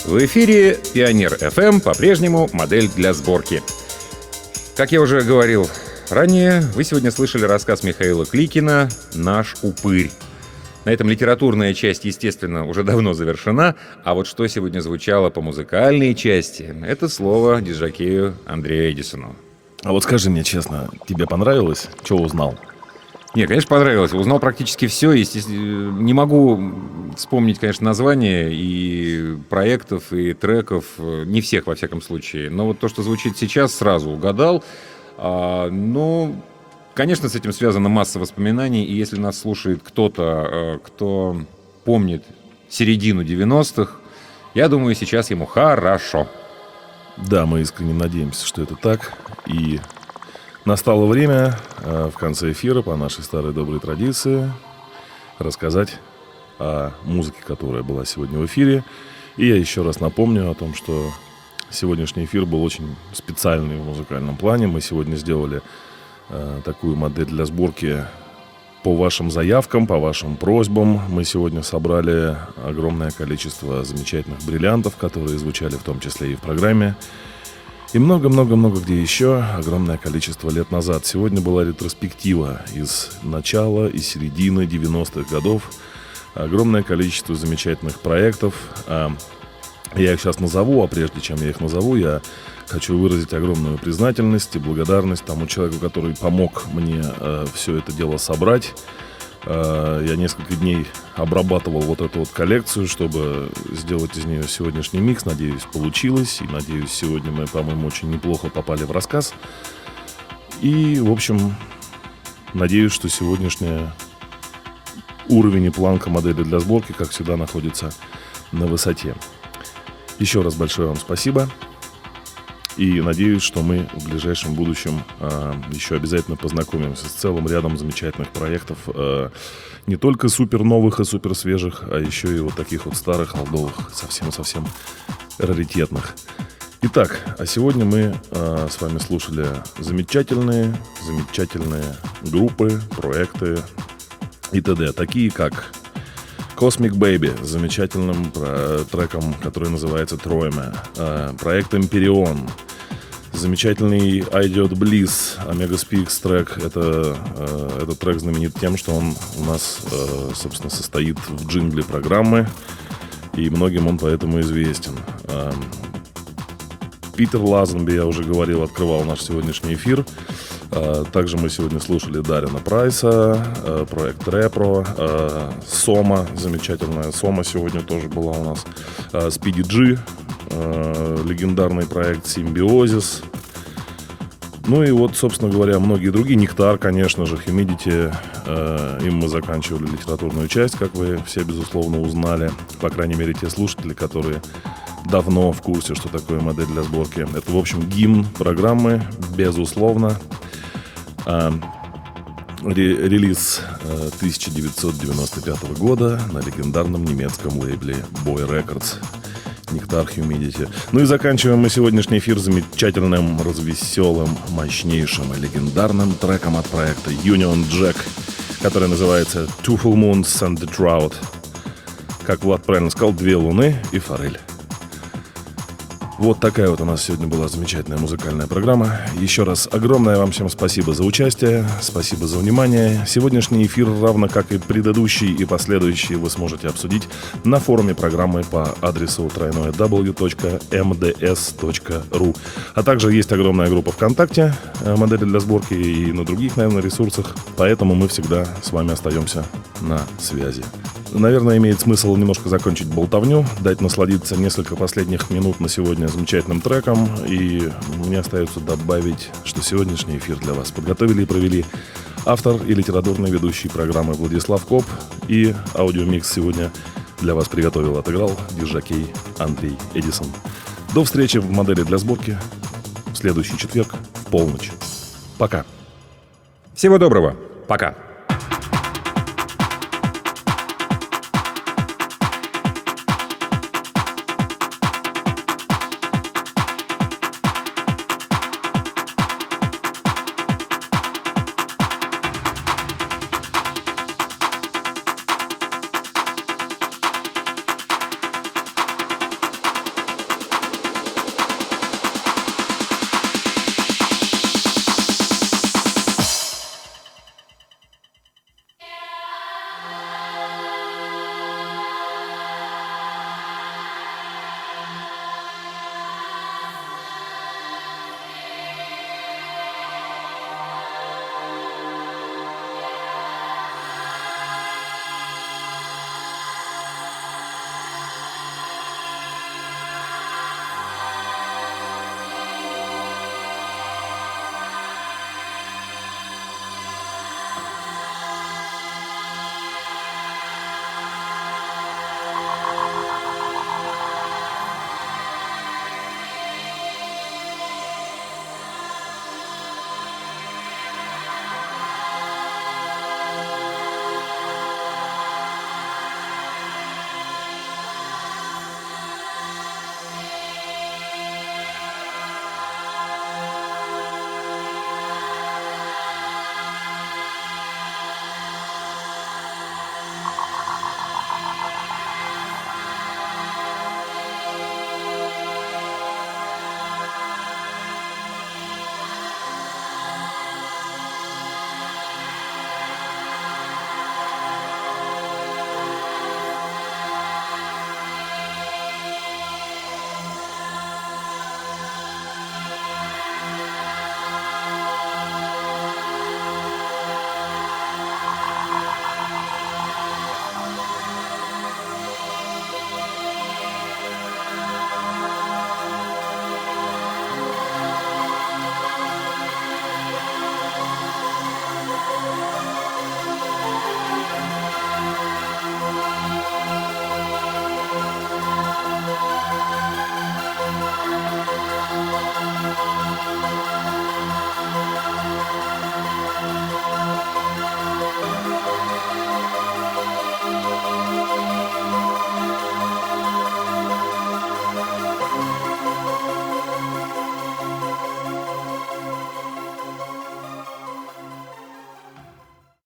В эфире Пионер ФМ, по-прежнему модель для сборки. Как я уже говорил ранее, вы сегодня слышали рассказ Михаила Кликина «Наш упырь». На этом литературная часть, естественно, уже давно завершена, а вот что сегодня звучало по музыкальной части, это слово диджокею Андрею Эдисону. А вот скажи мне честно, тебе понравилось? Что узнал? Нет, конечно, понравилось. Узнал практически все. Не могу вспомнить, конечно, названия и проектов, и треков. Не всех, во всяком случае. Но вот то, что звучит сейчас, сразу угадал. Ну, конечно, с этим связана масса воспоминаний. И если нас слушает кто-то, кто помнит середину 90-х, я думаю, сейчас ему хорошо. Да, мы искренне надеемся, что это так. И настало время в конце эфира, по нашей старой доброй традиции, рассказать о музыке, которая была сегодня в эфире. И я еще раз напомню о том, что сегодняшний эфир был очень специальный в музыкальном плане. Мы сегодня сделали такую модель для сборки по вашим заявкам, по вашим просьбам. Мы сегодня собрали огромное количество замечательных бриллиантов, которые звучали в том числе и в программе. И много-много-много где еще, огромное количество лет назад. Сегодня была ретроспектива из начала и середины 90-х годов. Огромное количество замечательных проектов. Я их сейчас назову, а прежде чем я их назову, я хочу выразить огромную признательность и благодарность тому человеку, который помог мне все это дело собрать. Я несколько дней обрабатывал вот эту вот коллекцию, чтобы сделать из нее сегодняшний микс. Надеюсь, получилось. И надеюсь, сегодня мы, по-моему, очень неплохо попали в рассказ. И, в общем, надеюсь, что сегодняшний уровень и планка модели для сборки, как всегда, находится на высоте. Еще раз большое вам спасибо. И надеюсь, что мы в ближайшем будущем еще обязательно познакомимся с целым рядом замечательных проектов. Не только супер новых и супер свежих, а еще и вот таких вот старых, олдовых, совсем-совсем раритетных. Итак, а сегодня мы с вами слушали замечательные группы, проекты и т.д. Такие как Cosmic Baby с замечательным треком, который называется Троиме. Проект Эмпирион. Замечательный Idiot Bliss, Omega Speaks трек. Этот трек знаменит тем, что он у нас, собственно, состоит в джингле программы. И многим он поэтому известен. Питер Лазенби, я уже говорил, открывал наш сегодняшний эфир. Также мы сегодня слушали Дарина Прайса, проект Репро, Сома, замечательная Сома сегодня тоже была у нас, Speedy G, легендарный проект Симбиозис. Ну и вот, собственно говоря, многие другие. Нектар, конечно же, Humidity. Им мы заканчивали литературную часть, как вы все, безусловно, узнали. По крайней мере, те слушатели, которые давно в курсе, что такое модель для сборки. Это, в общем, гимн программы, безусловно. Релиз 1995 года на легендарном немецком лейбле Boy Records. Нектар, Humidity. Ну и заканчиваем мы сегодняшний эфир замечательным, развеселым, мощнейшим и легендарным треком от проекта Union Jack, который называется Two Full Moons and the Trout. Как Влад правильно сказал, 2 луны и форель. Вот такая вот у нас сегодня была замечательная музыкальная программа. Еще раз огромное вам всем спасибо за участие, спасибо за внимание. Сегодняшний эфир, равно как и предыдущий и последующие, вы сможете обсудить на форуме программы по адресу www.mds.ru. А также есть огромная группа ВКонтакте «Модели для сборки» и на других, наверное, ресурсах. Поэтому мы всегда с вами остаемся на связи. Наверное, имеет смысл немножко закончить болтовню, дать насладиться несколько последних минут на сегодня замечательным треком. И мне остается добавить, что сегодняшний эфир для вас подготовили и провели автор и литературный ведущий программы Владислав Коп. И аудиомикс сегодня для вас приготовил и отыграл диджокей Андрей Эдисон. До встречи в модели для сборки в следующий четверг в полночь. Пока. Всего доброго. Пока.